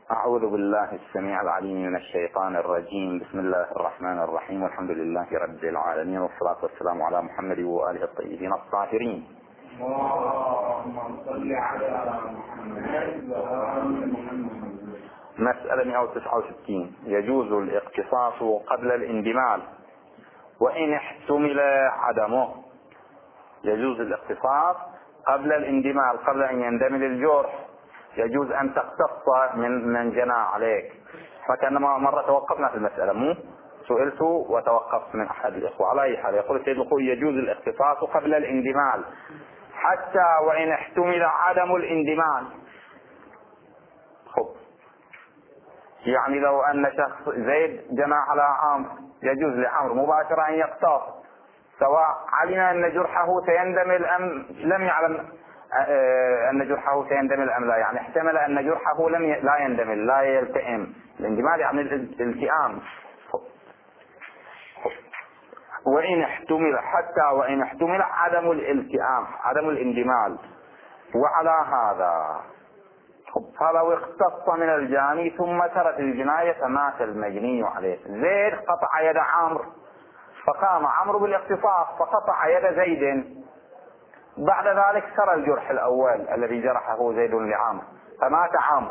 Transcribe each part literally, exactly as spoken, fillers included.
أعوذ بالله السميع العليم من الشيطان الرجيم. بسم الله الرحمن الرحيم، والحمد لله رب العالمين، والصلاة والسلام على محمد وآله الطيبين الطاهرين. اللهم صل على محمد وآل محمد. مسألة مئة وتسعة وستين: يجوز الاقتصاص قبل الاندمال وإن احتمل عدمه. يجوز الاقتصاص قبل الاندمال، قبل أن يندمل الجرح يجوز أن تقتص من من جنى عليك. فكأنما مرة توقفنا في المسألة، مو سئلت وتوقفت من أحد الإخوة. على أي حال يقول السيد الخوي: يجوز الاقتصاص قبل الاندمال حتى وإن احتمل عدم الاندمال. خب، يعني لو أن شخص زيد جنى على عمرو، يجوز لعمرو مباشرة أن يقتص، سواء علم أن جرحه سيندمل أم لم يعلم أن جرحه سيندمل أم لا. يعني احتمل أن جرحه لم ي... لا يندمل، لا يلتئم. الاندمال يعني الالتئام. وإن احتمل، حتى وإن احتمل عدم الالتئام، عدم الاندمال. وعلى هذا فلو اختص من الجاني ثم ترك الجناية مات المجني عليه. زيد قطع يد عمرو، فقام عمرو بالاقتصاص فقطع يد زيد. بعد ذلك سرى الجرح الأول الذي جرحه زيد لعمرو فمات عمرو،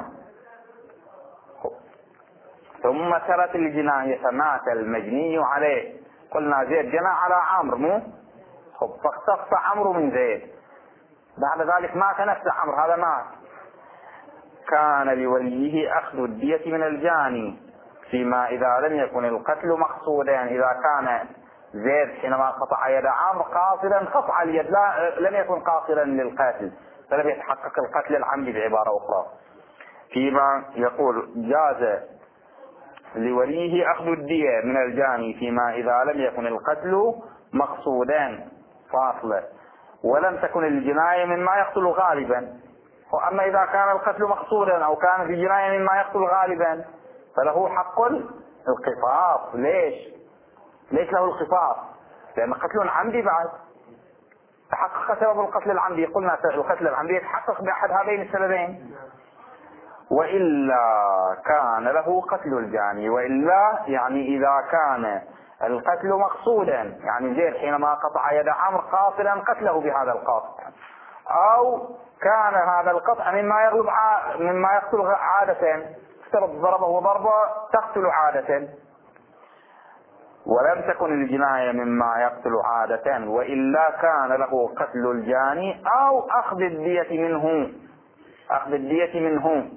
ثم سرت الجناية فمات المجني عليه. قلنا زيد جنى على عمرو، مو فاقتص عمرو من زيد. بعد ذلك مات نفس عمرو، هذا مات. كان لوليه أخذ الدية من الجاني فيما إذا لم يكن القتل مقصودا. إذا كان زيد حينما قطع يد عمرو قاصدا قطع اليد، لا لم يكن قاصدا للقاتل، فلم يتحقق القتل العمدي بعبارة أخرى. فيما يقول جاز لوليه أخذ الدية من الجاني فيما إذا لم يكن القتل مقصودا فاصلة، ولم تكن الجناية مما يقتل غالبا. وأما إذا كان القتل مقصودا أو كان في جناية مما يقتل غالبا فله حق القصاص. ليش؟ ليش له القصاص؟ لأن قتل عمدي بعد تحقق سبب القتل العمدي. قلنا القتل العمدي يتحقق بأحد هذين السببين. وإلا كان له قتل الجاني. وإلا يعني إذا كان القتل مقصودا، يعني زيد حينما قطع يد عمرو قاصدا قتله بهذا القاصد، أو كان هذا القطع مما يغلب ع... مما يقتل عادة، ضربه ضربة تقتل عادة، ولم تكن الجناية مما يقتل عادة. وإلا كان له قتل الجاني أو أخذ الدية منه، أخذ الدية منه.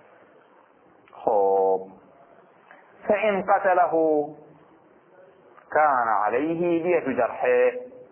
خب، فإن قتله كان عليه دية جرحه.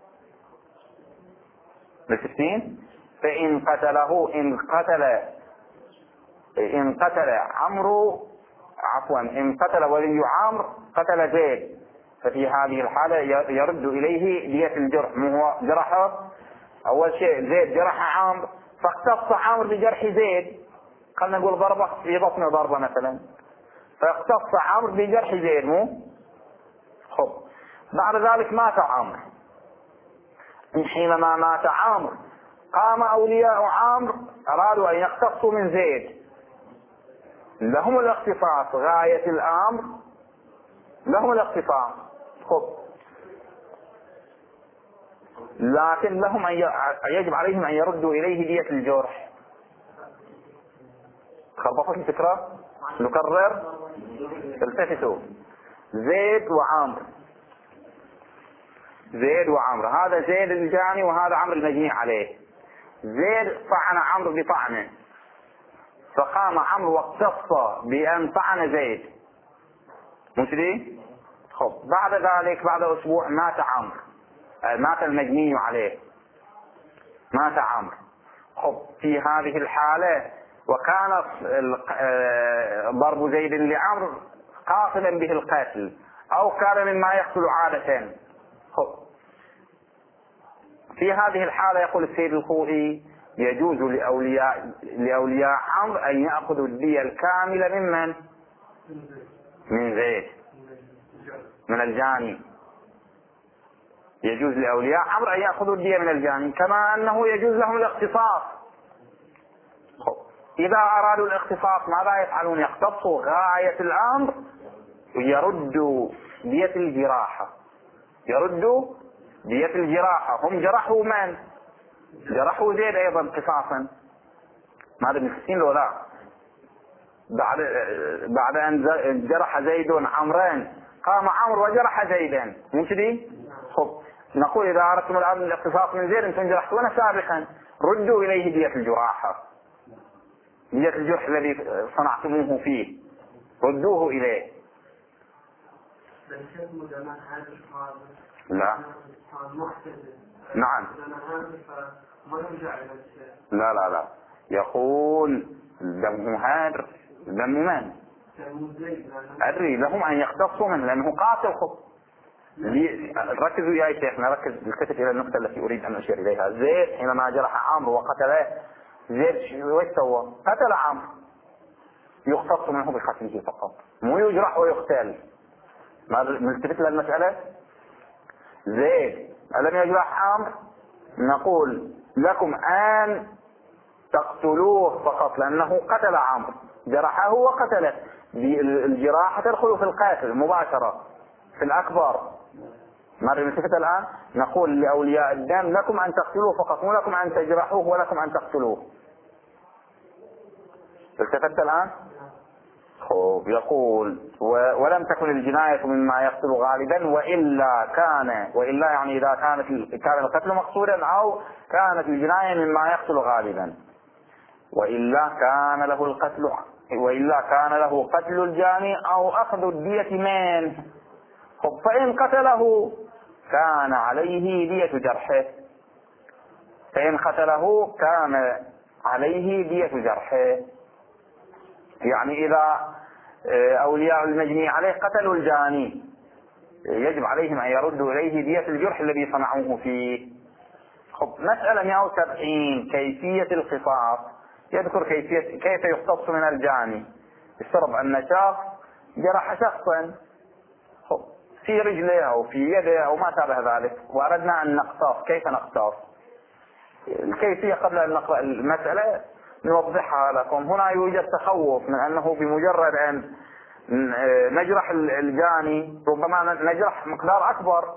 بالستين: فإن قتله، إن قتل إن قتل عمرو عفوا إن قتل ولي عمرو قتل زيد، ففي هذه الحالة يرد إليه دية الجرح. مو هو جرحه أول شيء، زيد جرح عمرو فاقتص عمرو بجرح زيد، خلنا نقول ضربة في بطنه ضربة مثلا، فاقتص عمرو بجرح زيد. مو خب، بعد ذلك مات عمرو. حينما مات عمرو قام أولياء عمرو أرادوا أن يقتصوا من زيد، لهم الاقتصاص، غاية الأمر لهم الاقتصاص. خب، لكن لهم أن يجب عليهم أن يردوا إليه دية الجرح. خربطت الفكرة؟ نكرر، التفتوا. زيد وعمرو، زيد وعمرو، هذا زيد الجاني وهذا عمرو المجني عليه. زيد طعن عمرو بطعنه، فقام عمرو واقتص بأن طعن زيد، مش دي؟ خب، بعد ذلك بعد أسبوع مات عمرو، مات المجني عليه، مات عمرو. خب، في هذه الحالة وكان ضرب زيد لعمرو قاصدا به القتل أو كان مما يقتل عادة. خب، في هذه الحالة يقول السيد الخوئي: يجوز لأولياء لأولياء عمرو أن يأخذوا الدية الكاملة ممن؟ من زيد، من الجاني. يجوز لأولياء عمرو أن يأخذوا الدية من الجاني، كما أنه يجوز لهم الاقتصاص. إذا أرادوا الاختصاص ماذا يفعلون؟ يختصوا غاية الأمر ويردوا دية الجراحة، يردوا دية الجراحة. هم جرحوا من؟ جرحوا زيد أيضا قصاصا، ماذا بنحسين له؟ لا، بعد بعد أن جرح زيد عمران قام عمرو وجرح زيدا، مو كذي؟ خب نقول إذا أردتم الآن الاختصاص من زيد أنتم جرحتونا سابقا، ردوا إليه دية الجراحة، دية الجرح الذي صنعتموه فيه ردوه إليه. لا نعم لا لا لا يقول دم هادر دم من؟ أدري لهم أن يختصوا منه لأنه قاتل. خب ركزوا يا شيخنا، ركز التفت إلى النقطة التي أريد أن أشير إليها. زيد حينما جرح عمرو وقتله، زيد وش سوى؟ قتل عمرو، يختص منه بقتله فقط، مو يجرح ويقتل. ملتفت للمسألة. زيد ألم يجرح عمرو؟ نقول لكم أن تقتلوه فقط لأنه قتل عمرو، جرحه وقتله، الجراحة تدخل في القاتل مباشرة في الأكبر. ماذا نلتفت الآن؟ نقول لأولياء الدم لكم أن تقتلوه فقط، مو لكم أن تجرحوه ولكم أن تقتلوه. التفت الآن؟ خوب يقول ولم تكن الجناية مما يقتل غالبا وإلا كان، وإلا يعني إذا كانت كان القتل مقصودا أو كانت الجناية مما يقتل غالبا، وإلا كان له القتل، وإلا كان له قتل الجاني أو أخذ الدية منه. فإن قتله كان عليه دية جرحه، فإن قتله كان عليه دية جرحه. يعني إذا أولياء المجني عليه قتلوا الجاني يجب عليهم أن يردوا إليه دية الجرح الذي صنعوه فيه. خب مسألة مئة وسبعين كيفية القصاص، يذكر كيفية كيف يقتص من الجاني. يفترض أن شخص جرح شخصا في رجله أو في يده أو ما شابه ذلك، وأردنا أن نقتص. كيف نقتص؟ الكيفية قبل أن نقرأ المسألة نوضحها لكم. هنا يوجد تخوف من أنه بمجرد أن نجرح الجاني ربما نجرح مقدار أكبر.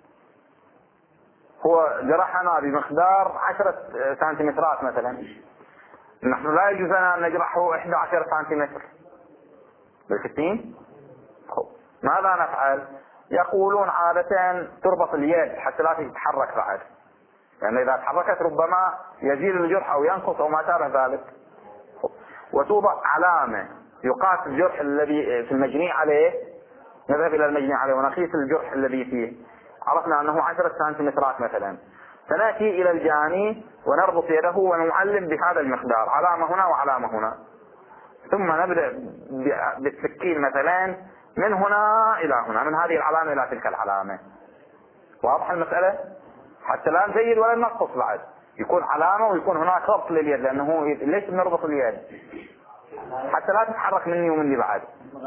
هو جرحنا بمقدار عشرة سنتيمترات مثلا، نحن لا يجوز أن نجرحه إحدى عشر سنتيمتر بالستين. ماذا نفعل؟ يقولون عادة تربط اليد حتى لا تتحرك بعد، يعني إذا تحركت ربما يزيد الجرح أو ينقص أو ما شابه ذلك. وتوضع علامة يقاس الجرح الذي في المجني عليه، نذهب إلى المجني عليه ونقيس الجرح الذي فيه، عرفنا أنه عشرة سنتيمترات مثلا، فنأتي إلى الجاني ونربط يده ونعلم بهذا المقدار، علامة هنا وعلامة هنا، ثم نبدأ بالسكين مثلا من هنا إلى هنا، من هذه العلامة إلى تلك العلامة. واضح المسألة؟ حتى لا نزيد ولا ننقص بعد، يكون علامة ويكون هناك ربط لليد، لأنه ليش نربط اليد؟ حتى لا تتحرك مني ومني بعد.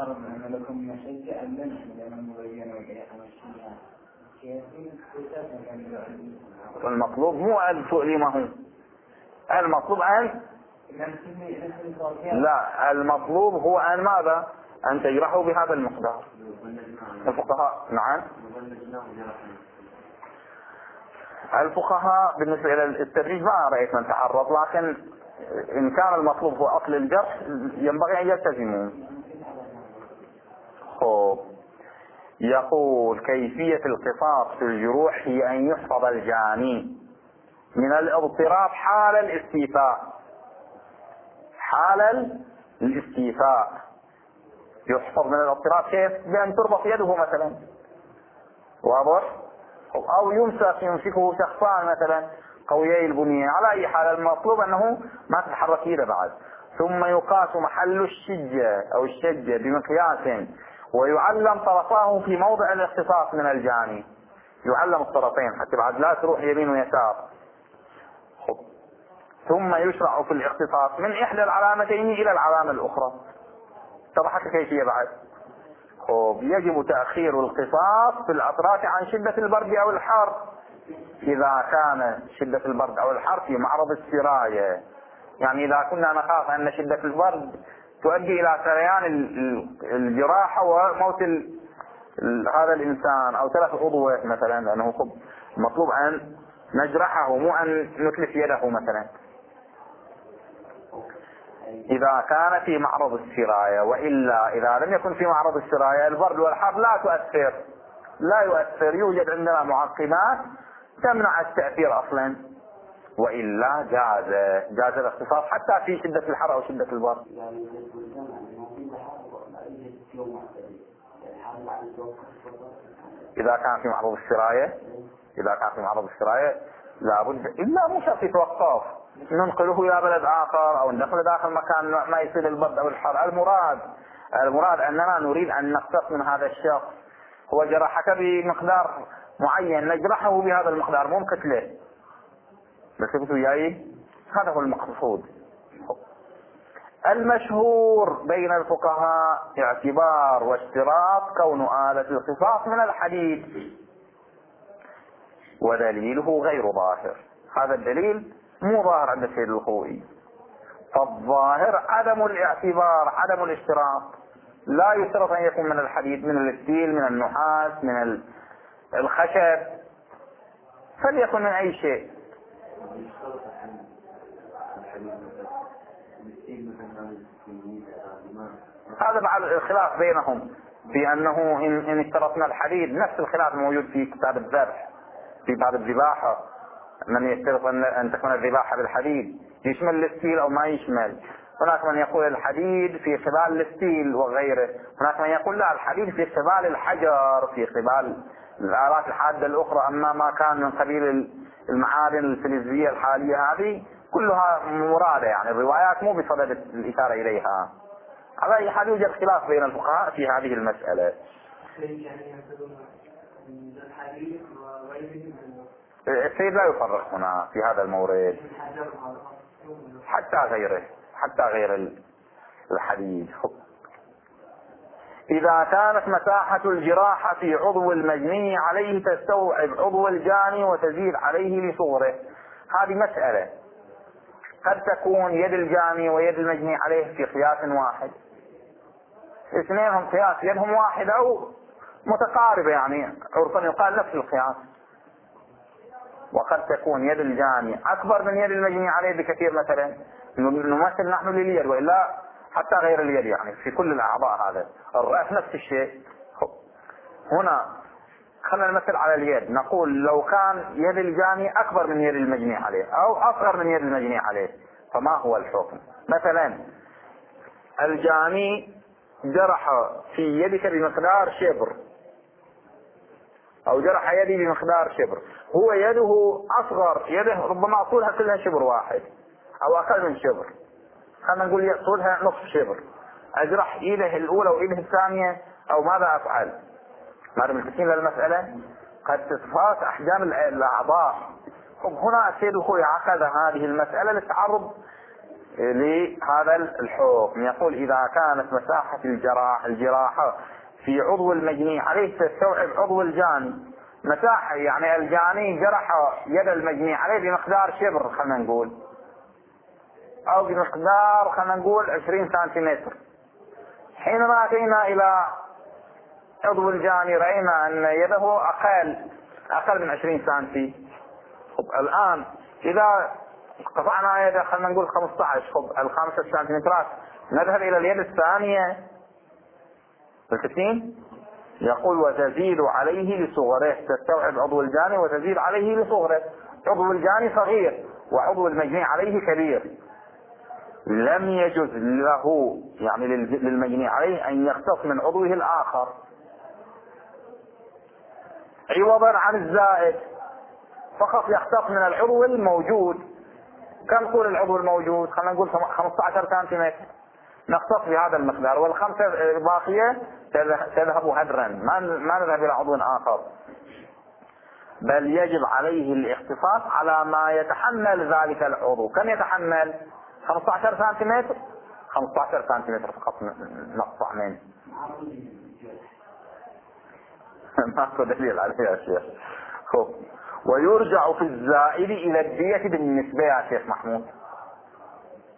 المطلوب مو أن تؤلمه، المطلوب أن لا المطلوب هو أن ماذا؟ أن تجرحه بهذا المقدار. الفقهاء نعم الفقهاء بالنسبة إلى التدريج ما رأيت من تعرض، لكن إن كان المطلوب هو أصل الجرح ينبغي أن يلتزموا. خب يقول كيفية القصاص في الجروح هي أن يحفظ الجاني من الاضطراب حال الاستيفاء، حال الاستيفاء يحفظ من الاضطراب كيف؟ بأن تربط يده مثلا، واضح؟ أو يمسك يمسكه شخصان مثلا قويي البنية، على أي حال المطلوب أنه ما تتحرك يده بعد. ثم يقاس محل الشجة أو الشجة بمقياس ويعلم طرفاه في موضع الاختصاص من الجاني، يعلم الطرفين حتى بعد لا تروح يمين ويسار. ثم يشرع في الاختصاص من إحدى العلامتين إلى العلامة الأخرى. اتضحت الكيفية بعد؟ خب يجب تأخير القصاص في الأطراف عن شدة البرد أو الحر، إذا كان شدة البرد أو الحر في معرض السراية يعني إذا كنا نخاف أن شدة البرد تؤدي إلى سريان الجراحة وموت هذا الإنسان أو تلف عضوه مثلا، لأنه مطلوب أن نجرحه مو أن نتلف يده مثلا. إذا كان في معرض السراية، وإلا إذا لم يكن في معرض السراية البرد والحر لا تؤثر، لا يؤثر، يوجد عندنا معقمات تمنع التأثير أصلا، وإلا جاز جاز الاختصاص حتى في شدة الحر أو شدة البرد. إذا كان في معرض السراية إذا كان في معرض السراية لابد، إلا مو شرط يتوقف، ننقله إلى بلد آخر أو ندخل داخل مكان ما يصير البرد أو الحر. المراد المراد أننا نريد أن نقتص من هذا الشخص، هو جرحك بمقدار معين نجرحه بهذا المقدار، مو كتله. بس كنتوا جاي هذا هو المقصود. المشهور بين الفقهاء اعتبار واشتراط كون آلة القصاص من الحديد، ودليله غير ظاهر. هذا الدليل مو ظاهر عند السيد الخوئي. فالظاهر عدم الاعتبار، عدم الاشتراط، لا يشترط أن يكون من الحديد، من الستيل، من النحاس، من الخشب، فليكن من أي شيء. هذا بعد الخلاف بينهم في أنه إن, إن اشترطنا الحديد، نفس الخلاف الموجود في كتاب الذبح في باب الذباحة، من يشترط أن تكون الذباحة بالحديد، يشمل الستيل أو ما يشمل. هناك من يقول الحديد في قبال الستيل وغيره، هناك من يقول لا، الحديد في قبال الحجر، في قبال الآلات الحادة الأخرى. أما ما كان من قبيل المعادن الفلزية الحالية هذه كلها مرادة، يعني الروايات مو بصدد الإشارة إليها. على أي حال يوجد خلاف بين الفقهاء في هذه المسألة. السيد لا يفرق هنا في هذا المورد، حتى غيره حتى غير الحديد. إذا كانت مساحة الجراحة في عضو المجني عليه تستوعب عضو الجاني وتزيد عليه لصغره، هذه مسألة. قد تكون يد الجاني ويد المجني عليه في قياس واحد، اثنينهم قياس يدهم واحد أو متقاربة، يعني عرفا يقال نفس القياس. وقد تكون يد الجاني أكبر من يد المجني عليه بكثير، مثلا نمثل نحن لليد، وإلا حتى غير اليد، يعني في كل الأعضاء. هذا الرأس نفس الشيء. هنا خلينا نمثل على اليد، نقول لو كان يد الجاني أكبر من يد المجني عليه أو أصغر من يد المجني عليه، فما هو الحكم؟ مثلا الجاني جرح في يدك بمقدار شبر، أو جرح يدي بمقدار شبر، هو يده أصغر، يده ربما طولها كلها شبر واحد أو أقل من شبر، خلينا نقول طولها نصف شبر. أجرح إيده الأولى وإيده الثانية، أو ماذا أفعل؟ ماذا ملتكين للمسألة؟ قد تتفاوت أحجام الأعضاء. هنا السيد الخوئي عقد هذه المسألة للتعرض لهذا الحكم. يقول إذا كانت مساحة الجراح الجراحة في عضو المجني عليه تستوعب عضو الجاني، مساحة يعني الجاني جرح يد المجني عليه بمقدار شبر، خلينا نقول، أو بمقدار خلينا نقول عشرين سنتيمتر. حينما أتينا إلى عضو الجاني رأينا أن يده أقل أقل من عشرين سنتي. الآن إذا قطعنا يده خلينا نقول خمسة عشر، خب الخمسة سنتيمترات، نذهب إلى اليد الثانية بالكثير. يقول وتزيد عليه لصغره، تستوعب عضو الجاني وتزيد عليه لصغره. عضو الجاني صغير وعضو المجني عليه كبير، لم يجوز له يعني للمجني عليه أن يقتص من عضوه الآخر عوضا عن الزائد، فقط يقتص من العضو الموجود. كم طول العضو الموجود؟ خلينا نقول خمسة عشر سنتيمتر، نقتص بهذا المقدار، والخمسة الباقية تذهب هدرا، ما ما نذهب إلى عضو آخر. بل يجب عليه الاختصاص على ما يتحمل ذلك العضو. كم يتحمل؟ خمسة عشر سنتيمتر، خمسة عشر سنتيمتر فقط نقطع منه. ماكو دليل عليه يا شيخ. خب ويرجع في الزائد إلى الدية بالنسبة يا شيخ محمود.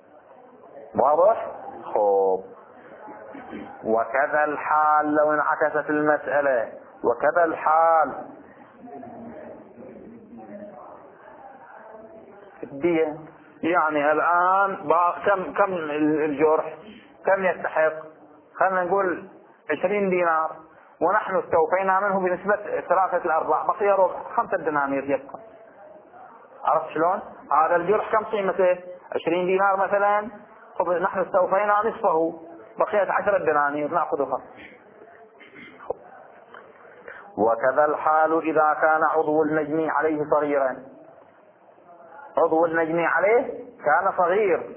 واضح؟ خوب. وكذا الحال لو انعكست المسألة، وكذا الحال الدية. يعني الآن كم كم الجرح كم يستحق؟ خلينا نقول عشرين دينار، ونحن استوفينا منه بنسبة ثلاثة الأرباع، بقي ربع، خمسة دنانير يبقى. عرفت شلون؟ هذا الجرح كم قيمته؟ عشرين دينار مثلا، طب نحن استوفينا نصفه، بقيت عشرة دنانير نأخذها. وكذا الحال إذا كان عضو المجني عليه صغيرا. عضو المجني عليه كان صغير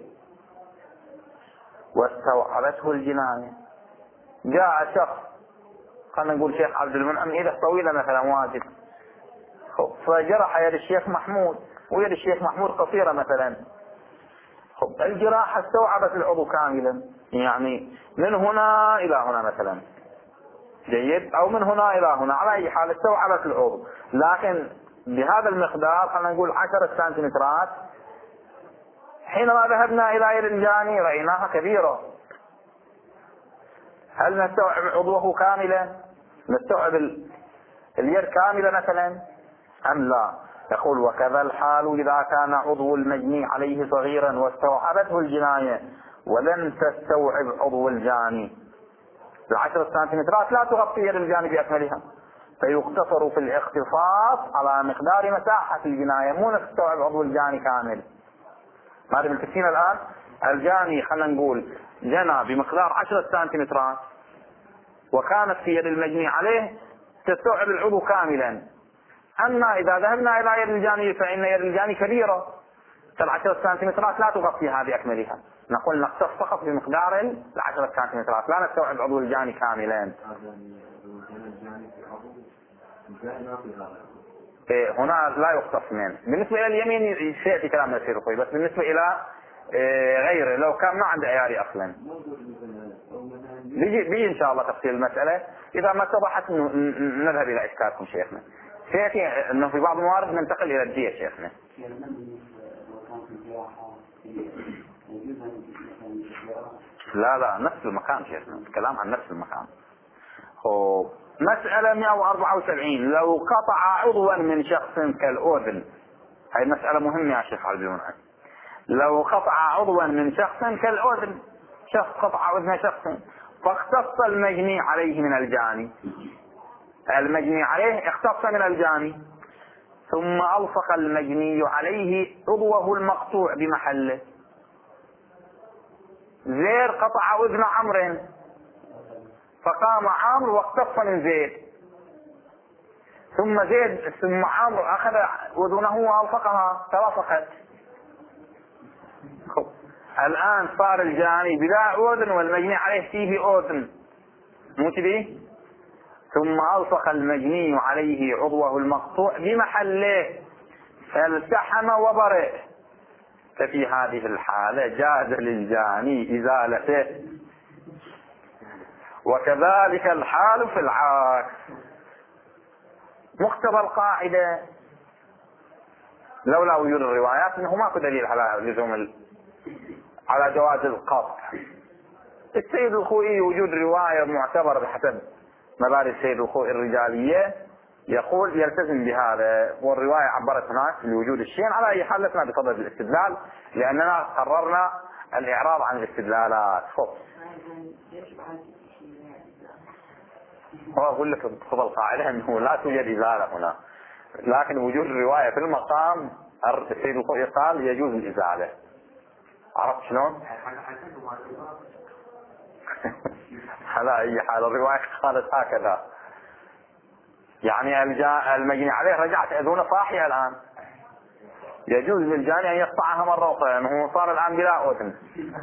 واستوعبته الجناية. جاء شخص، خلينا نقول شيخ عبد المنعم، إذا طويلة مثلا واجد، فجرح يد الشيخ محمود، ويد الشيخ محمود قصيرة مثلا، الجراحة استوعبت العضو كاملا، يعني من هنا إلى هنا مثلا، جيد، أو من هنا إلى هنا، على أي حال استوعبت العضو، لكن بهذا المقدار خلينا نقول عشرة سنتيمترات. حينما ذهبنا إلى يد الجاني رأيناها كبيرة، هل نستوعب عضوه كاملا؟ نستوعب اليد كاملة مثلا أم لا؟ يقول وكذا الحال إذا كان عضو المجني عليه صغيرا واستوعبته الجناية ولم تستوعب عضو الجاني. العشرة سنتيمترات لا تغطي يد الجاني بأكملها، فيقتصر في الاختصاص على مقدار مساحة الجناية، مو نستوعب عضو الجاني كامل. ما ادري متفقين الآن؟ الجاني خلينا نقول جنى بمقدار عشرة سنتيمترات، وكانت في يد المجني عليه تستوعب العضو كاملا. أما إذا ذهبنا إلى يد الجاني فإن يد الجاني كبيرة، فالعشرة سنتيمترات لا تغطيها بأكملها، نقول نقتص فقط بمقدار العشرة سنتيمترات، لا نستوعب عضو الجاني كاملا. إيه هنا لا يختص منه. بالنسبة إلى اليمين سيأتي كلام يصير أخوي، بس بالنسبة إلى إيه غيره لو كان ما عنده عياري أصلا بيجي, بيجي إن شاء الله تفصيل المسألة. إذا ما اتضحت نذهب إلى إشكالكم شيخنا. سيأتي أنه في بعض الموارد ننتقل إلى الدية شيخنا. لا لا نفس المكان شيخنا، الكلام عن نفس المكان. هو مسألة مئة وأربعة وسبعين، لو قطع عضوا من شخص كالأذن. هاي مسألة مهمة يا شيخ عبد المنعم. لو قطع عضوا من شخص كالأذن، شخص قطع أذن شخص، فاختص المجني عليه من الجاني، المجني عليه اختص من الجاني، ثم ألصق المجني عليه عضوه المقطوع بمحله. زيد قطع أذن عمرو، فقام عمرو واقتص من زيد، ثم زيد ثم عمرو أخذ أذنه وألصقها تلاصقت. الآن صار الجاني بلا أذن والمجني عليه فيه أذن، مو كذي؟ ثم ألصق المجني عليه عضوه المقطوع بمحله فالتحم وبرئ، ففي هذه الحالة جاز للجاني إزالته. وكذلك الحال في العكس. مقتضى القاعدة لولا وجود الروايات انه ماكو دليل على لزوم ال... على جواز القطع. السيد الخوئي وجود رواية معتبرة بحسب مبادئ السيد الخوئي الرجالية يقول يلتزم بهذا، والرواية عبرت هناك لوجود الشيء. على أي حال لسنا بصدد الاستدلال لأننا قررنا الإعراض عن الاستدلالات. هو أقول لك بصدد القاعدة أنه لا توجد إزالة هنا، لكن وجود الرواية في المقام السيد الخوئي قال يجوز الإزالة. عرفت شلون؟ على أي حال الرواية قالت هكذا، يعني المجني عليه رجعت أذونه صاحية الآن، يجوز للجاني أن يقطعها مرة أخرى لأنه يعني صار الآن بلا أذن.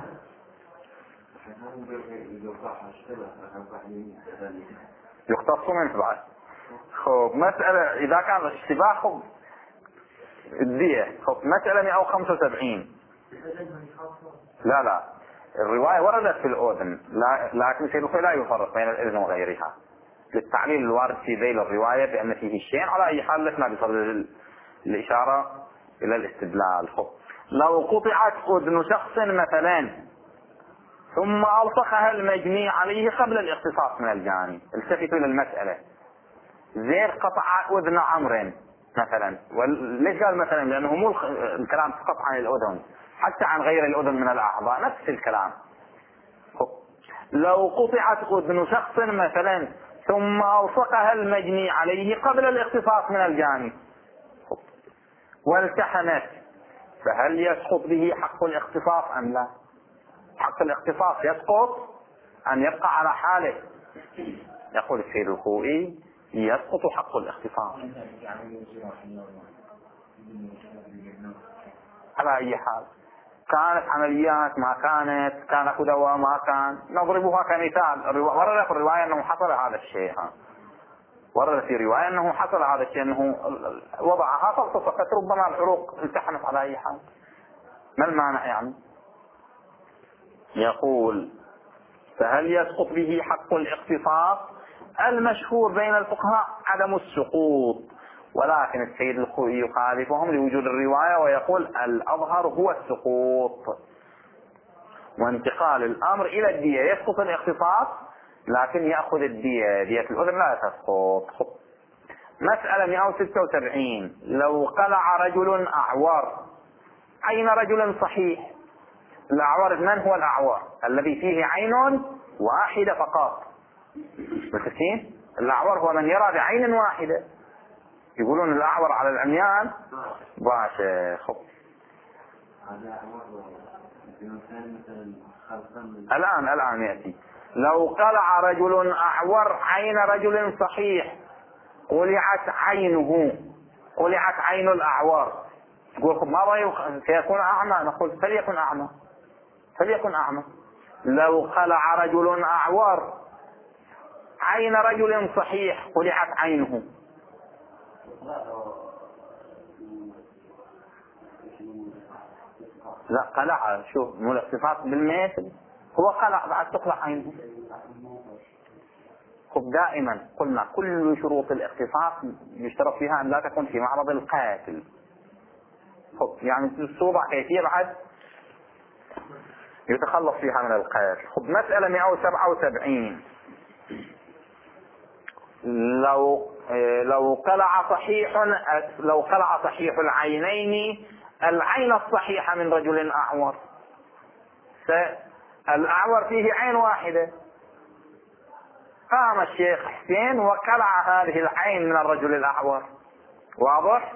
يختص منه بعد. خب مسألة إذا كان اشتباه خب الدية. خب مسألة مئة وخمسة وسبعين. لا لا الرواية وردت في الأذن، لكن سيد الخوئي لا يفرق بين الأذن وغيرها للتعليل الوارد في ذيل الرواية بأن فيه الشيء. على أي حال لسنا بصدد الإشارة إلى الاستدلال. خب لو قطعت أذن شخص مثلا ثم ألصقها المجني عليه قبل الاختصاص من الجاني. التفتوا للمسألة. زيد قطع أذن عمرو مثلا، وليش قال مثلا؟ لأنه مو الكلام فقط عن الأذن، حتى عن غير الأذن من الأعضاء نفس الكلام. لو قطعت أذن شخص مثلا ثم ألصقها المجني عليه قبل الاختصاص من الجاني والتحمت، فهل يسقط به حق الاختصاص أم لا؟ حق الاختصاص يسقط أن يبقى على حاله. يقول السيد الخوئي يسقط حق الاختصاص على أي حال. كانت عمليات ما كانت، كان أكو دواء ما كان، نضربها كمثال. ورد في الرواية أنه حصل هذا الشيء، ورد في رواية أنه حصل هذا الشيء، أنه وضعها فالتصقت، ربما العروق التحمت على أي حال. ما المانع يعني؟ يقول فهل يسقط به حق الاختصاص؟ المشهور بين الفقهاء عدم السقوط، ولكن السيد الخوئي يخالفهم لوجود الرواية ويقول الأظهر هو السقوط وانتقال الأمر إلى الدية. يسقط الاختصاص لكن يأخذ الدية، دية الأذن لا تسقط. مسألة مئة وستة وسبعين. لو قلع رجل أعور عين رجل صحيح. الأعور من هو الأعور؟ الذي فيه عين واحدة فقط. متفقين؟ الأعور هو من يرى بعين واحدة. يقولون الأعور على العميان باشا. خب الآن الآن يأتي. لو قلع رجل أعور عين رجل صحيح، قلعت عينه، قلعت عين الأعور، تقول ما رأيك سيكون أعمى؟ نقول فليكن أعمى، فليكن أعمى. لو قلع رجل أعور عين رجل صحيح، قلعت عينه. لا قلع، شوف مو الاختصاص بالمثل، هو قلع بعد تقلع عينه. خب دائما قلنا كل شروط الاختصاص يشترط فيها أن لا تكون في معرض القاتل. خب يعني توضع كيفية بعد يتخلص فيها من القاتل. خب مسألة مئة وسبعة وسبعين. لو لو قلع صحيح لو قلع صحيح العينين العين الصحيحة من رجل أعور، فالأعور فيه عين واحدة، قام الشيخ حسين وقلع هذه العين من الرجل الأعور. واضح؟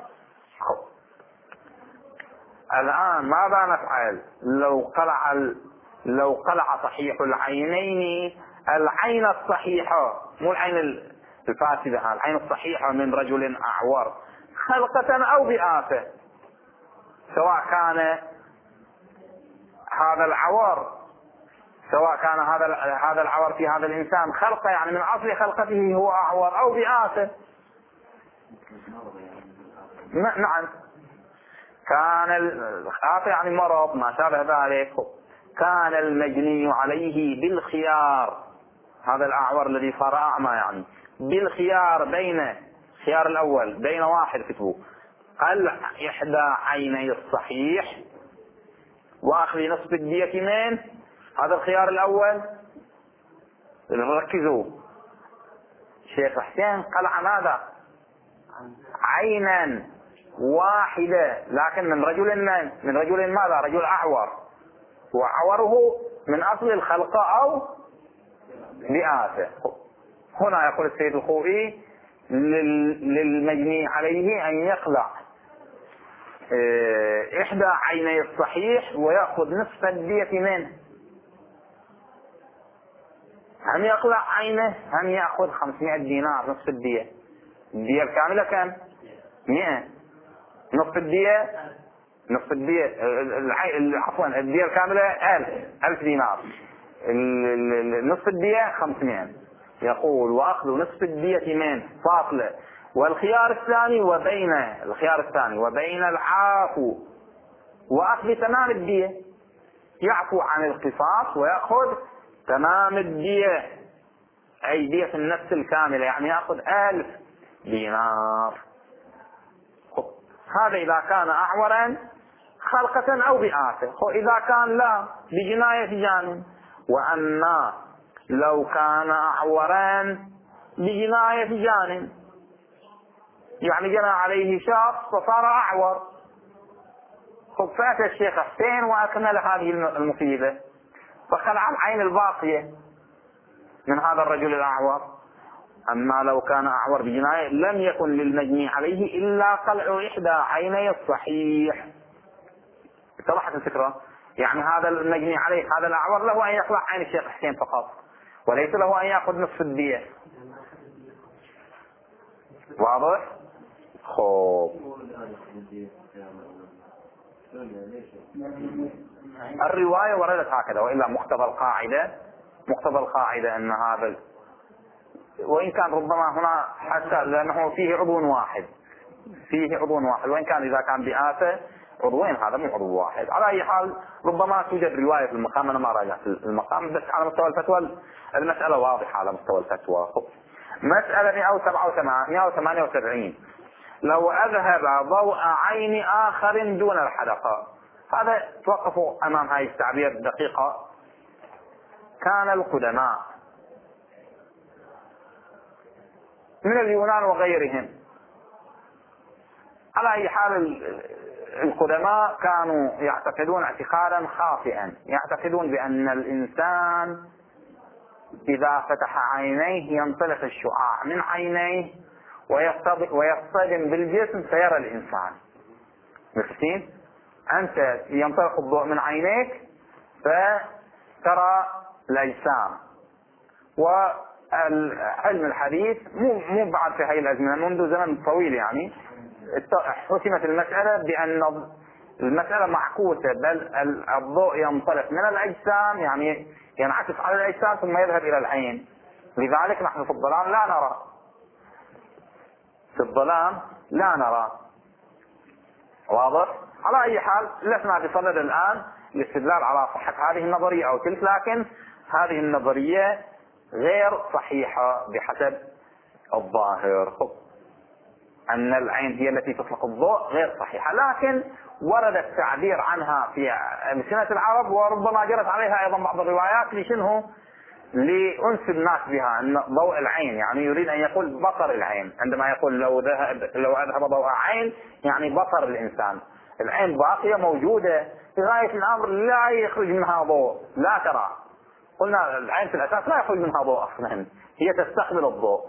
الآن ماذا نفعل؟ لو قلع لو قلع صحيح العينين العين الصحيحة، مو العين الفاسدة، العين الصحيحة من رجل أعور خلقة أو بآفة، سواء كان هذا العور سواء كان هذا هذا العور في هذا الإنسان خلقة، يعني من أصل خلقته هو أعور، أو بآفة. نعم، كان الآفة يعني مرض ما شابه ذلك. كان المجني عليه بالخيار، هذا الأعور الذي صار أعمى يعني بالخيار بين خيار الأول بين واحد كتبه قلع إحدى عيني الصحيح وأخذ نصف الدية من هذا الخيار الأول. ركزوا، شيخ حسين قلع ماذا؟ عينا واحدة، لكن من رجل من من رجل ماذا؟ رجل أعور، وعوره من أصل الخلقة أو بآفة. هنا يقول السيد الخوئي للمجني عليه أن يقلع إحدى عيني الصحيح ويأخذ نصف الدية منه. هم يقلع عينه هم يأخذ خمسمائة دينار نصف الدية. الدية الكاملة كم؟ مئة. نصف الدية نصف الدية عفوا الدية الكاملة ألف ألف دينار. نصف الدية خمسمائة. يقول وأخذ نصف الدية من فاصلة. والخيار الثاني وبين الخيار الثاني وبين العافو وأخذ تمام الدية، يعفو عن القصاص ويأخذ تمام الدية، أي دية النفس الكاملة، يعني يأخذ ألف دينار. هذا إذا كان أعورا خلقة أو بآفة. إذا كان لا بجناية جانب وأما لو كان أعوران بجناية جان، يعني جنى عليه شخص فصار أعور، خب فات الشيخ حسين وأكمل هذه المصيبة فخلع العين الباقية من هذا الرجل الأعور. أما لو كان أعور بجناية لم يكن للمجني عليه إلا قلع إحدى عيني الصحيح. اتضحت الفكرة؟ يعني هذا المجني عليه هذا الأعور له أن يقلع عين الشيخ حسين فقط، وليس له أن يأخذ نصف الدية. واضح؟ خوب الرواية وردت هكذا، وإلا مقتضى القاعدة مقتضى القاعدة أن هذا، وإن كان ربما هنا حتى لأنه فيه عضو واحد فيه عضو واحد وإن كان إذا كان بآفة عضوين هذا مو عضو واحد. على أي حال ربما توجد رواية في المقام، أنا ما راجعت المقام، بس على مستوى الفتوى المسألة واضحة على مستوى الفتوى. مسألة مئة وثمانية وسبعين، لو أذهب ضوء عين آخر دون الحدقة. هذا توقفوا أمام هذه التعبير دقيقة. كان القدماء من اليونان وغيرهم، على أي حال القدماء كانوا يعتقدون اعتقادا خاطئا، يعتقدون بأن الإنسان إذا فتح عينيه ينطلق الشعاع من عينيه ويصطدم بالجسم فيرى الإنسان. مفتين أنت ينطلق الضوء من عينيك فترى الأجسام. وعلم الحديث مو مو بعد في هذه الأزمنة، منذ زمن طويل يعني حسمت المسألة بأن المسألة معكوسة، بل الضوء ينطلق من الأجسام يعني ينعكس على الأجسام ثم يذهب إلى العين. لذلك نحن في الظلام لا نرى في الظلام لا نرى. واضح؟ على أي حال لسنا بصدد الآن الاستدلال على صحة هذه النظرية أو تلك، لكن هذه النظرية غير صحيحة بحسب الظاهر، أن العين هي التي تطلق الضوء غير صحيحة، لكن ورد التعبير عنها في ألسنة العرب، وربما جرت عليها أيضا بعض الروايات لشنه لأنس الناس بها، أن ضوء العين يعني يريد أن يقول بصر العين. عندما يقول لو ذهب لو أذهب ضوء عين يعني بصر الإنسان، العين باقية موجودة في غاية الأمر لا يخرج منها ضوء، لا ترى. قلنا العين في الأساس لا يخرج منها ضوء أصلا، هي تستقبل الضوء.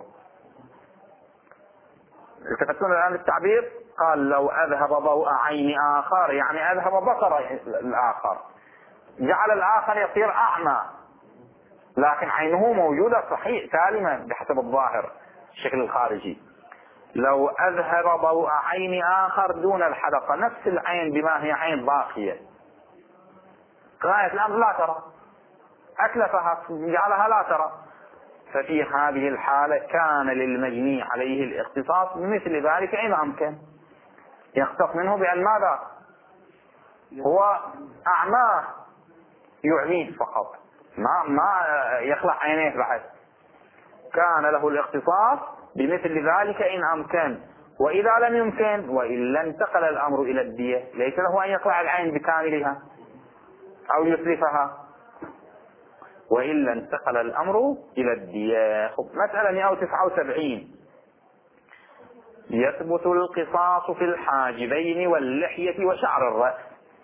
التفتون الآن التعبير، قال لو أذهب ضوء عين آخر يعني أذهب بصر الآخر، جعل الآخر يصير أعمى، لكن عينه موجودة صحيح سالمة بحسب الظاهر الشكل الخارجي. لو أذهب ضوء عين آخر دون الحدقة، نفس العين بما هي عين باقية، غاية الأمر لا ترى، أتلفها جعلها لا ترى. ففي هذه الحالة كان للمجني عليه الاختصاص مثل ذلك إن أمكن، يختص منه بأن ماذا هو أعماه يعميه فقط، ما ما يخلع عينيه بعد. كان له الاختصاص بمثل ذلك إن أمكن، وإذا لم يمكن وإلا انتقل الأمر إلى الدية، ليس له أن يقلع العين بكاملها أو يصرفها، وإلا انتقل الأمر إلى الدية. مسألة مئة وتسعة وسبعين، يثبت القصاص في الحاجبين واللحية وشعر الرأس.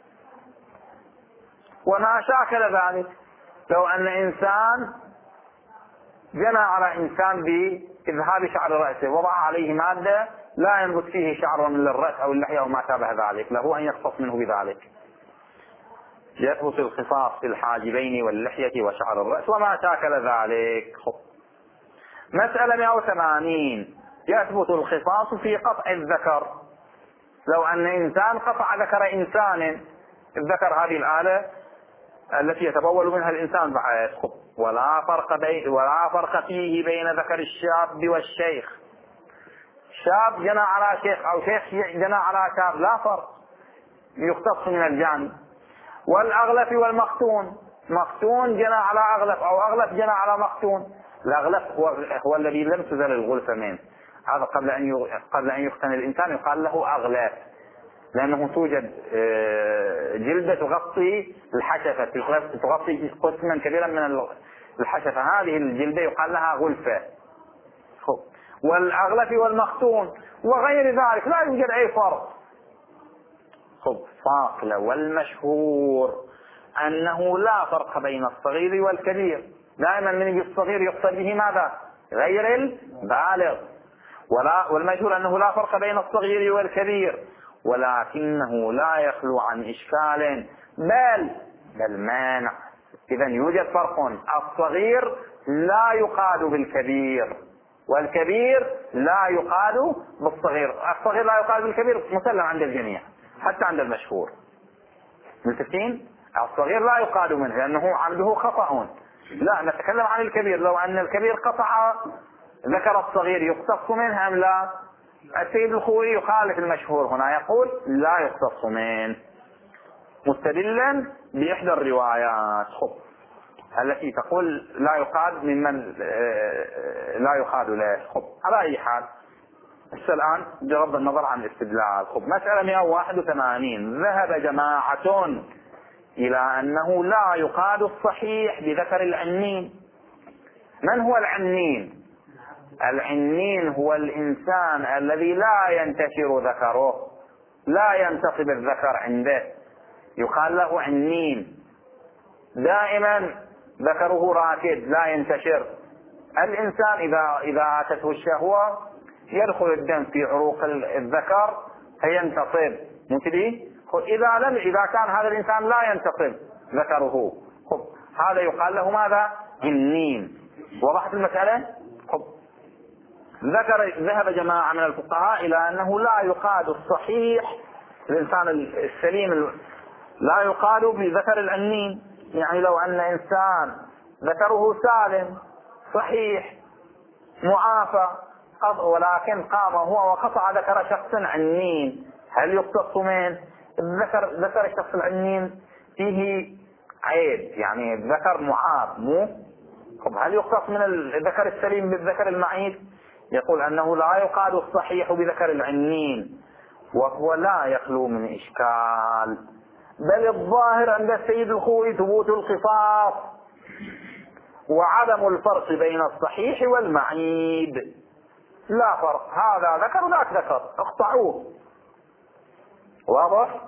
وما شاكل ذلك، لو أن إنسان جنى على إنسان بإذهاب شعر رأسه، وضع عليه مادة لا ينبت فيه شعر من الرأس أو اللحية أو ما شابه ذلك، له أن يختص منه بذلك. يثبت القصاص في الحاجبين واللحية وشعر الرأس وما شاكل ذلك. مسألة مئة وثمانين، يثبت القصاص في قطع الذكر. لو أن إنسان قطع ذكر إنسان، الذكر هذه الآلة التي يتبول منها الإنسان بعد، ولا فرق بين ولا فرق فيه بين ذكر الشاب والشيخ. شاب جنى على شيخ أو شيخ جنى على شاب لا فرق، يختص من الجانب. والأغلف والمختون، مختون جنى على أغلف أو أغلف جنى على مختون. الأغلف هو, هو الذي لم تزل الغلفة منه، هذا قبل أن قبل أن يختن الإنسان يقال له أغلف. لأنه توجد جلدة تغطي الحشفة، تغطي قسما كبيرا من الحشفة، هذه الجلدة يقال لها غلفة. والأغلف والمختون وغير ذلك لا يوجد أي فرق. فاصلة. والمشهور أنه لا فرق بين الصغير والكبير، دائما من الصغير يقصد به ماذا؟ غير البالغ. ولا والمشهور أنه لا فرق بين الصغير والكبير، ولكنه لا يخلو عن إشكال بل بل مانع. إذا يوجد فرق، الصغير لا يقاد بالكبير والكبير لا يقاد بالصغير. الصغير لا يقاد بالكبير مسلم عند الجميع حتى عند المشهور. متفقين؟ الصغير لا يقاد منه لأنه عمده خطأ. لا، نتكلم عن الكبير. لو أن الكبير قطع ذكر الصغير يقتص منه أم لا؟ السيد الخوئي يخالف المشهور هنا، يقول لا يقتص منه مستدلا بإحدى الروايات التي تقول لا يقاد ممن لا يقاد له. على أي حال الآن بغض النظر عن الاستدلال، مسألة مئة وواحد وثمانين ذهب جماعة إلى أنه لا يقاد الصحيح بذكر العنين. من هو العنين؟ العنين هو الإنسان الذي لا ينتشر ذكره، لا ينتصب الذكر عنده، يقال له عنين. دائما ذكره راكد لا ينتشر. الإنسان إذا إذا أتته الشهوة يدخل الدم في عروق الذكر فينتصب. متدي؟ إذا لم إذا كان هذا الإنسان لا ينتصب ذكره، هذا يقال له ماذا؟ عنين. وضحت المسألة؟ ذكر ذهب جماعة من الفقهاء إلى أنه لا يقاد الصحيح، الإنسان السليم لا يقاد بذكر العنين. يعني لو أن إنسان ذكره سالم صحيح معافى ولكن قام هو وقطع ذكر شخص عنين، هل يقتص منه؟ الذكر ذكر الشخص العنين فيه عيب، يعني الذكر معاب مو. هل يقتص من الذكر السليم بالذكر المعيب؟ يقول أنه لا يقاد الصحيح بذكر العنين، وهو لا يخلو من إشكال. بل الظاهر عند السيد الخوئي ثبوت القصاص وعدم الفرق بين الصحيح والمعيب. لا فرق، هذا ذكر وذاك ذكر، اقطعوه. واضح؟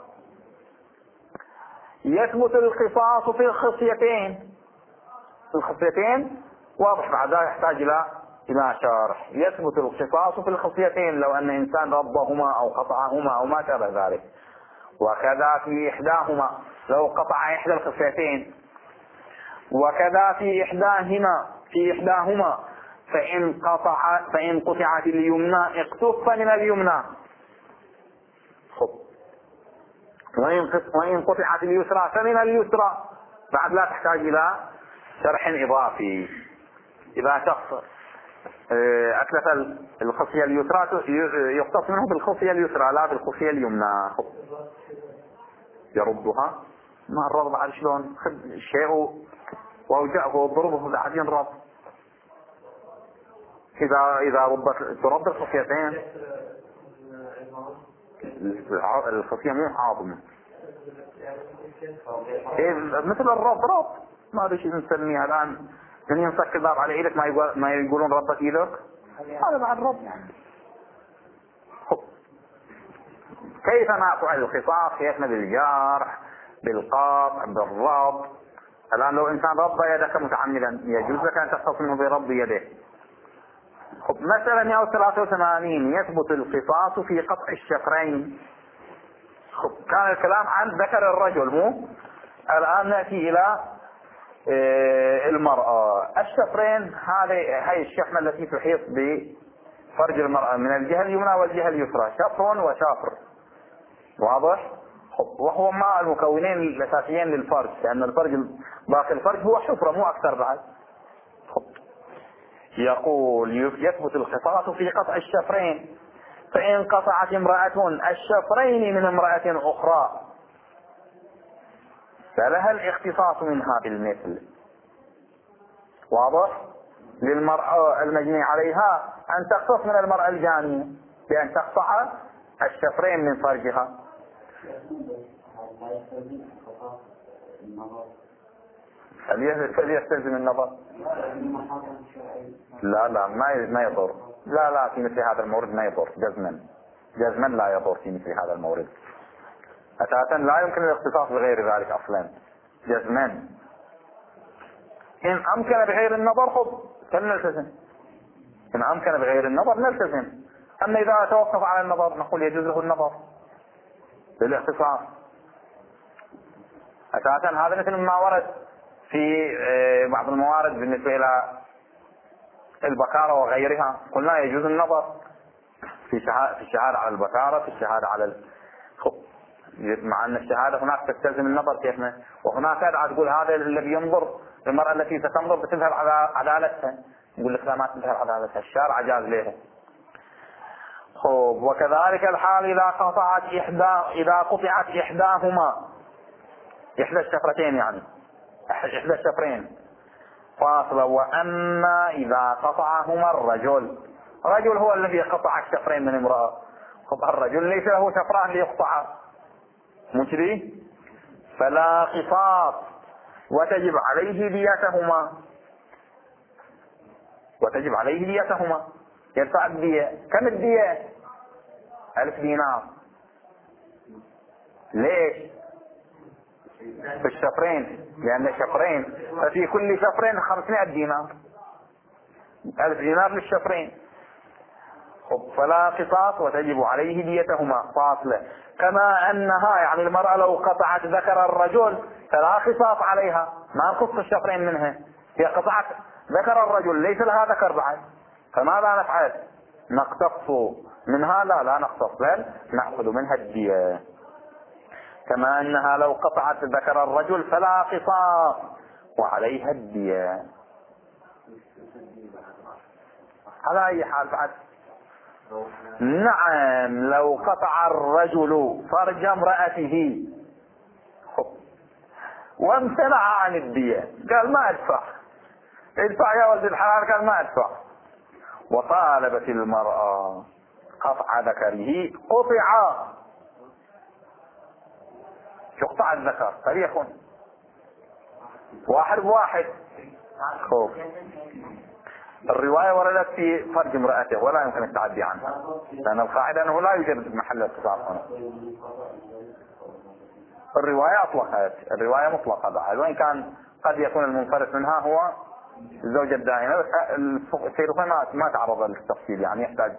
يثبت القصاص في الخصيتين. الخصيتين واضح، بعد ذلك يحتاج إلى إلى شرح. يثبت القصاص في الخصيتين لو أن إنسان ربهما أو قطعهما أو ما شابه ذلك، وكذا في إحداهما لو قطع إحدى الخصيتين، وكذا في إحداهما في إحداهما فإن قطع فإن قطعت اليمنى اقتص من اليمنى، وإن قطعت اليسرى فمن اليسرى. بعد لا تحتاج إلى شرح إضافي. إذا شخص أتلف الخصية اليسرى يقتص منه بالخصية اليسرى لا بالخصية اليمنى. يردها ما الرض بعد شلون؟ خذ الشيء وأوجعه وضربه بعدين رض. إذا إذا ربت ترد الخصيتين، الخصية مو عاظمة إيه مثل الرض. رض ما أدري شو نسميها الآن، من ينصك الباب على إيدك ما يقول ما يقولون ربت إيدك، هذا بعد رض. كيف ما فعل القصاص؟ كيفنا بالجرح بالقاطع بالرض. الآن لو إنسان رض يدك متعمدا يجوز لك أن تقتص منه برض يده. مسألة مئة وثلاثة وثمانين يثبت القصاص في قطع الشفرين. كان الكلام عن ذكر الرجل مو، الآن نأتي إلى المرأة. الشفرين هذه هي الشحمة التي تحيط بفرج المرأة من الجهة اليمنى والجهة اليسرى، شفر وشافر. واضح؟ وهو مع المكونين الأساسيين للفرج، لأن الفرج باقي الفرج هو حفرة مو أكثر بعد. يقول يثبت القصاص في قطع الشفرين فإن قطعت امرأة الشفرين من امرأة أخرى فلها الاختصاص منها بالمثل. واضح؟ للمرأة المجني عليها أن تقتص من المرأة الجانية بأن تقطع الشفرين من فرجها. هل يستلزم النظر؟ لا لا ما ما يضر. لا لا في مثل هذا المورد ما يضر جزما. جزما لا يضر في مثل هذا المورد. أساسا لا يمكن الاختصاص بغير ذلك أصلا جزما. إن أمكن بغير النظر خب فلنلتزم. إن أمكن بغير النظر نلتزم. أما إذا توقف على النظر نقول يجوز له النظر بالاختصاص. أساسا هذا مثل ما ورد في بعض الموارد بالنسبة إلى البكارة وغيرها، قلنا يجوز النظر في الشهادة على البكارة، في الشهادة على ال... مع أن الشهادة هناك تستلزم النظر كيفنا، وهناك أدعى تقول هذا الذي ينظر المرأة التي ستنظر بتظهر عدالتها، نقول لك لا ما تظهر عدالتها، الشارع جاز له. خب وكذلك الحال إذا قطعت إحدى إذا قطعت إحداهما، إحدى الشفرتين يعني إحدى الشفرين فاصلة. وأما إذا قطعهما الرجل، رجل هو الذي قطع الشفرين من امرأة، خب الرجل ليس له شفران ليقطع مجري فلا قصاص وتجب عليه ديتهما، وتجب عليه ديتهما يدفع الدية. كم الدية؟ ألف دينار. ليش؟ في الشفرين، لأن الشفرين ففي كل شفرين خمسمائة دينار، ألف دينار للشفرين. خب فلا قصاص وتجب عليه ديتهما فاصلة. كما أنها يعني المرأة لو قطعت ذكر الرجل فلا قصاص عليها، ما نقص الشفرين منها، هي قطعت ذكر الرجل ليس لها ذكر بعد، فماذا نفعل؟ نقتص منها؟ لا لا نقتص، بل نأخذ منها الدية. كما أنها لو قطعت ذكر الرجل فلا قصاص وعليها الدية. على أي حال بعد؟ نعم لو قطع الرجل فرج امرأته وامتنع عن الدية، قال ما ادفع، ادفع يا ولد الحلال، قال ما ادفع، وطالبت المرأة قطع ذكره قطع، يقطع الذكر فليكن واحد بواحد. خوف الرواية وردت في فرج امرأته ولا يمكن التعدي عنها، لأن القاعدة أنه لا يوجد محل اتصال هنا. الرواية أطلقت، الرواية مطلقة بعد، وإن كان قد يكون المنفرد منها هو الزوجة الدائمة، بس السيد ما ما تعرض للتفصيل، يعني يحتاج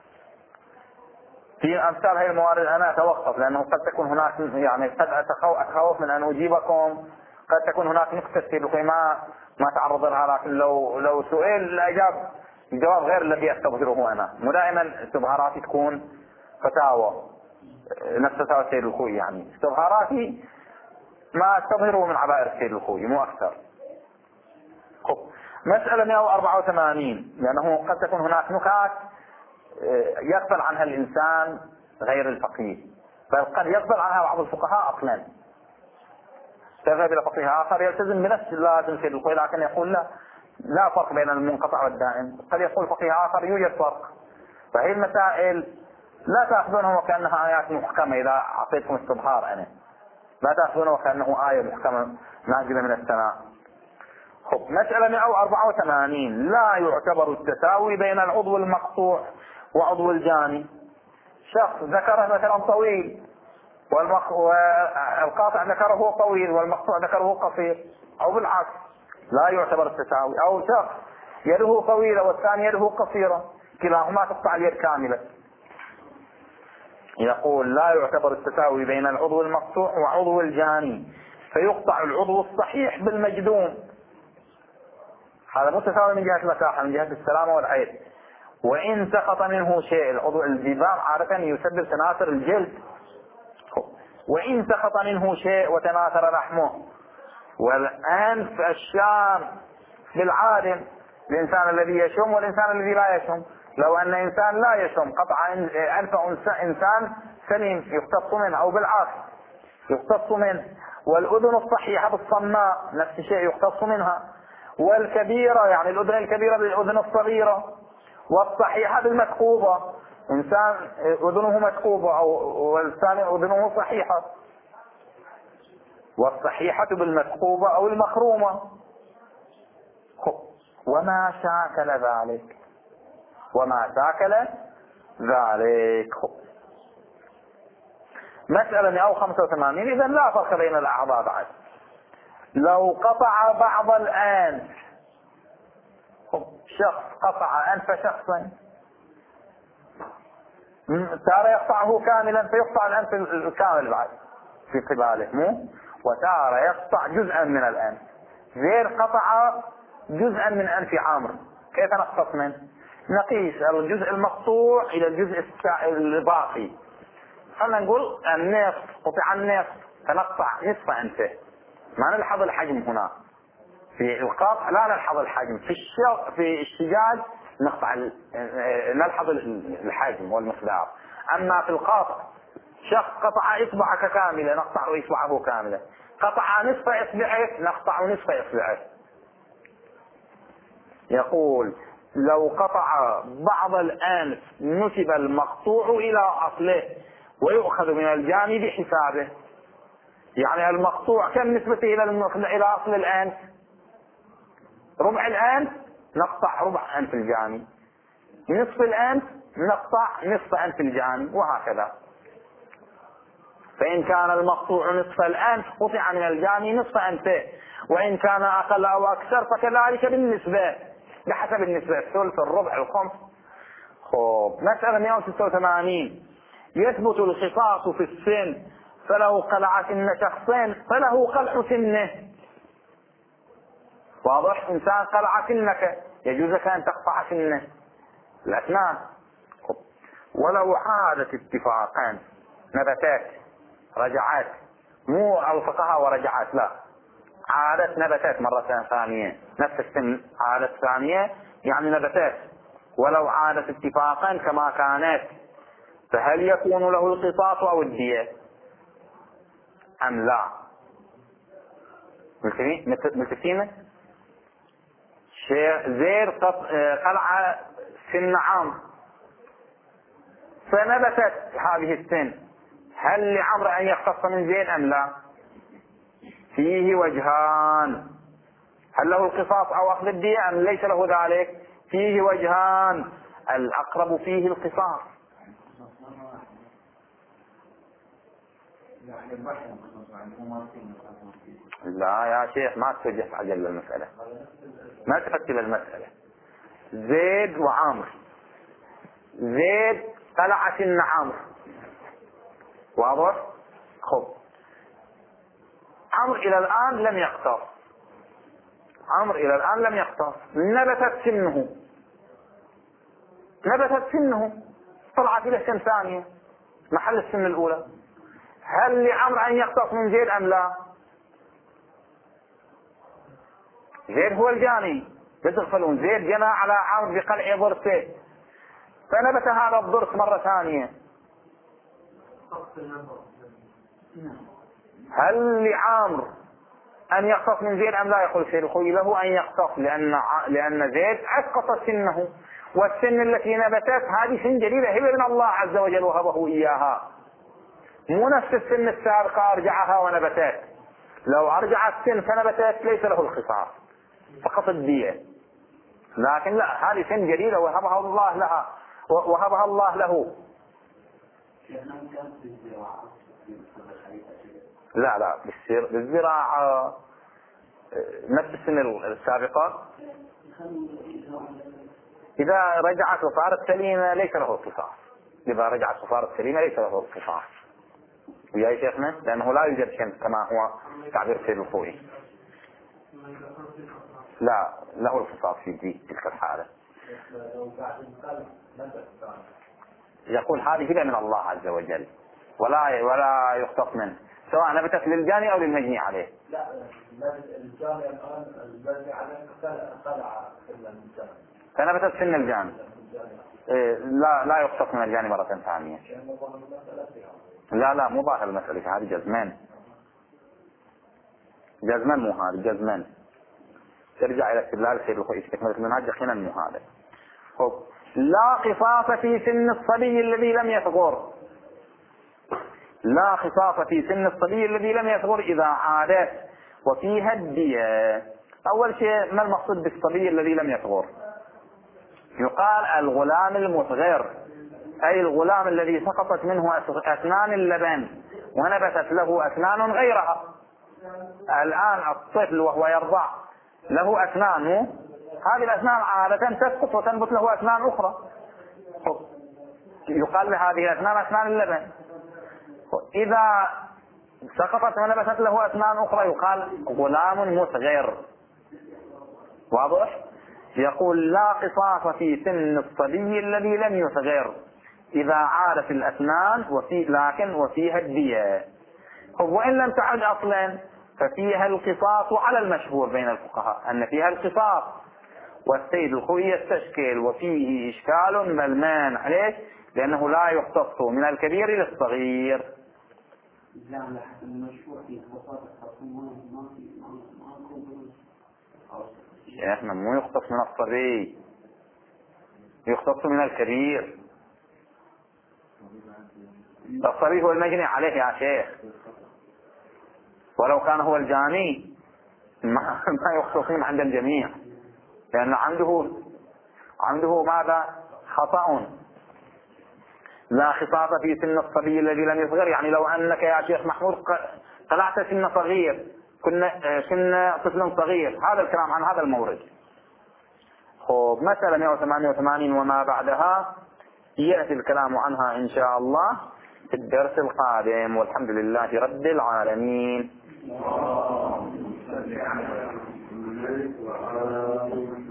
في أمثال هذه الموارد أنا أتوقف، لأنه قد تكون هناك يعني قد أتخوف من أن أجيبكم، قد تكون هناك نقطة في ما ما تعرض لها، لكن لو لو سئل الإجابة الجواب غير الذي أستظهره أنا. مو دائما استظهاراتي تكون فتاوى نفس فتاوى السيد الخوي، يعني استظهاراتي ما استظهره من عبائر السيد الخوي مو أكثر. خب مسألة مئة وأربعة وثمانين، لأنه قد تكون هناك نكات يقبل عنها الإنسان غير الفقيه، بل قد يقبل عنها بعض الفقهاء أصلا، تذهب إلى فقيه آخر يلتزم بنفس لازم سيد الخوي، لكن يقول لا لا فرق بين المنقطع والدائم. قد يقول فقيه آخر يوجد فرق. فهي المسائل لا تأخذونها وكأنها آيات محكمة. إذا أعطيتكم استظهار أنا لا تأخذونها وكأنه آية محكمة نازلة من السماء. خب مسألة مئة وأربعة وثمانين، لا يعتبر التساوي بين العضو المقطوع وعضو الجاني. شخص ذكره مثلا طويل والمق... والقاطع ذكره طويل والمقطوع ذكره قصير، أو بالعكس لا يعتبر التساوي. أو شخص يده طويلة والثاني يده قصيرة، كلاهما تقطع اليد كاملة. يقول لا يعتبر التساوي بين العضو المقطوع وعضو الجاني، فيقطع العضو الصحيح بالمجذوم. هذا متساوي من جهة المساحة، من جهة السلامة والعيب. وإن سقط منه شيء، العضو الجذام عادة يسبب تناثر الجلد، وإن سقط منه شيء وتناثر لحمه. والأنف الشام بالعادم، الإنسان الذي يشم والإنسان الذي لا يشم. لو أن إنسان لا يشم قطع أنف إنسان سليم يقتص منه، أو بالعكس يقتص منه. والأذن الصحيحة بالصماء نفس الشيء يقتص منها. والكبيرة يعني الأذن الكبيرة بالأذن الصغيرة، والصحيحة بالمثقوبة. إنسان أذنه مثقوبة أو والثاني أذنه صحيحة، والصحيحة بالمثقوبة أو المخرومة. وما شاكل ذلك، وما شاكل ذلك. مسألة مئة وخمسة وثمانين. إذن لا فرق بين الأعضاء بعد. لو قطع بعض الأنف، شخص قطع أنف شخصا، تارة يقطعه كاملا فيقطع الأنف الكامل بعد في قباله، مو وتارة يقطع جزءا من الأنف. غير قطع جزءا من أنف عامر، كيف نقص منه؟ نقيس الجزء المقطوع إلى الجزء الباقي. خلنا نقول النصف، قطع النصف فنقطع نصف أنفه. ما نلحظ الحجم هنا في القطع، لا نلحظ الحجم. في الشق في الشجاج نقطع نلحظ الحجم والمقدار. أما في القطع، شخص قطع إصبعك كاملة نقطع إصبعه كاملة، قطع نصف إصبعه نقطع نصف إصبعه. يقول لو قطع بعض الأنف نسب المقطوع إلى أصله ويؤخذ من الجانب حسابه. يعني المقطوع كم نسبته إلى أصل الأنف؟ ربع الأنف نقطع ربع أنف الجاني، نصف الأنف نقطع نصف أنف الجاني، وهكذا. فإن كان المقطوع نصف الأنف قطع من الجاني نصف أنفه، وإن كان أقل أو أكثر فكذلك بالنسبة بحسب النسبة، الثلث الربع الخمس. خب مسألة مئة وستة وثمانين. يثبت الخصاص في السن فله قلع سن شخصين فله قلع سنه. واضح؟ إنسان قلع سنك يجوز لك أن تقطع سنه الأسنان. ولو عادت اتفاقان نبتات رجعات، مو الفقهاء ورجعات، لا، عادت نبتات مرة ثانية، نفس السن عادت ثانية يعني نبتات. ولو عادت اتفاقا كما كانت فهل يكون له القصاص أو الدية أم لا؟ ملتفين زير قلع سن عام فنبتت هذه السن، هل لعمر أن يختص من زيد أم لا؟ فيه وجهان، هل له القصاص أو أخذ الدية أم ليس له ذلك؟ فيه وجهان، الأقرب فيه القصاص. لا يا شيخ ما تفجأ عجل المسألة، ما تفكر المسألة. زيد وعمر، زيد قلع سن عمر، واضح؟ خب عمر إلى الآن لم يقتص، عمر إلى الآن لم يقتص، نبتت سنه، نبتت سنه طلعت إلى سن ثانية محل السن الأولى، هل لعمر أن يقتص من زيد أم لا؟ زيد هو الجاني، يدخلون زيد جنى على عمر بقلع ضرسه فنبت هذا الضرس مرة ثانية، هل لعمر أن يقتص من زيد أم لا؟ يقول سيدخل له أن يقتص، لأن لأن زيد أسقط سنه، والسن التي نبتت هذه سن جديدة هبة من الله عز وجل وهبه إياها، مو نفس السن السابقة أرجعها ونبتت. لو أرجع السن فنبتت ليس له الخصاص فقط الدية، لكن لا، هذه سن جديدة وهبها الله لها وهبها الله له. لا لا بالزراعة نفس السن السابقة، إذا رجعت وصارت سليمة ليس له القصاص، إذا رجعت وصارت سليمة ليس له القصاص. ويا شيخنا لأنه لا يوجد شمس كما هو تعبير سيد الخوئي، لا له القصاص في دي تلك الحالة. يقول هذه هبة من الله عز وجل ولا ولا يختص منه، سواء نبتت للجاني أو للمجني عليه. لا الجاني الآن المجني عليه خلع الإنسان فنبتت سن الجاني، إيه لا لا يختص من الجاني مرة ثانية. لا لا مو ظاهر المسألة، هذه جزمان، جزمان مو هذا، جزمان ترجع إلى استدلال سيد الخوئي استكمال المنهج يقينا مو هذا. خب. لا قصاص في سن الصبي الذي لم يصغر، لا قصاص في سن الصبي الذي لم يصغر إذا عادت وفيها الدية. أول شيء ما المقصود بالصبي الذي لم يصغر؟ يقال الغلام المصغر، أي الغلام الذي سقطت منه أسنان اللبن ونبتت له أسنان غيرها. الآن الطفل وهو يرضع له أسنان، هذه الأسنان عادة تسقط وتنبت له أسنان أخرى، يقال لهذه الأسنان أسنان اللبن. إذا سقطت ونبتت له أسنان أخرى يقال غلام مصغر. واضح؟ يقول لا قصاص في سن الصبي الذي لم يصغر إذا عادت الأسنان وفي لكن وفيها الدية. وإن لم تعد أصلا ففيها القصاص على المشهور بين الفقهاء أن فيها القصاص. والسيد الخوي يستشكل وفيه إشكال ملمان عليه لأنه لا يختص من الكبير للصغير. لا لا المشروع في القصاص ما في يا احنا مو يختص من الصبي، يختص من الكبير. الصبي هو المجني عليه يا شيخ، ولو كان هو الجاني ما, ما يختصون عند الجميع، لأن عنده عنده ماذا؟ خطأ. لا خصاص في سن الصبي الذي لم يصغر، يعني لو أنك يا شيخ محمود طلعت سن صغير، كنا كنا طفل صغير، هذا الكلام عن هذا المورد. خب مسألة مئة وثمانية وثمانين وما بعدها يأتي الكلام عنها إن شاء الله في الدرس القادم، والحمد لله رب العالمين.